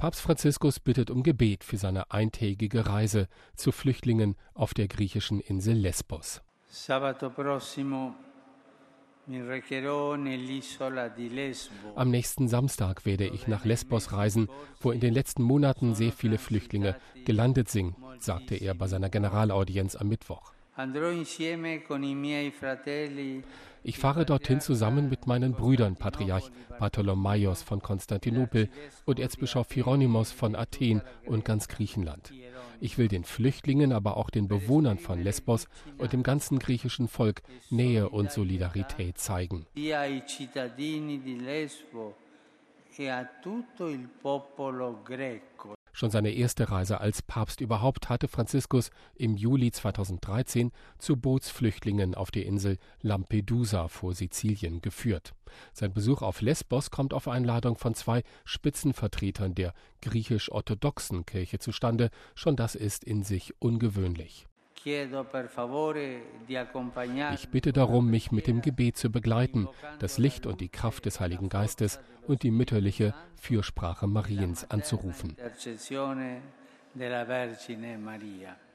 Papst Franziskus bittet um Gebet für seine eintägige Reise zu Flüchtlingen auf der griechischen Insel Lesbos. Sabato prossimo mi recherò nell'isola di Lesbo. Am nächsten Samstag werde ich nach Lesbos reisen, wo in den letzten Monaten sehr viele Flüchtlinge gelandet sind, sagte er bei seiner Generalaudienz am Mittwoch. Ich fahre dorthin zusammen mit meinen Brüdern, Patriarch Bartholomaios von Konstantinopel und Erzbischof Hieronymus von Athen und ganz Griechenland. Ich will den Flüchtlingen, aber auch den Bewohnern von Lesbos und dem ganzen griechischen Volk Nähe und Solidarität zeigen. Schon seine erste Reise als Papst überhaupt hatte Franziskus im Juli 2013 zu Bootsflüchtlingen auf der Insel Lampedusa vor Sizilien geführt. Sein Besuch auf Lesbos kommt auf Einladung von 2 Spitzenvertretern der griechisch-orthodoxen Kirche zustande. Schon das ist in sich ungewöhnlich. Ich bitte darum, mich mit dem Gebet zu begleiten, das Licht und die Kraft des Heiligen Geistes und die mütterliche Fürsprache Mariens anzurufen.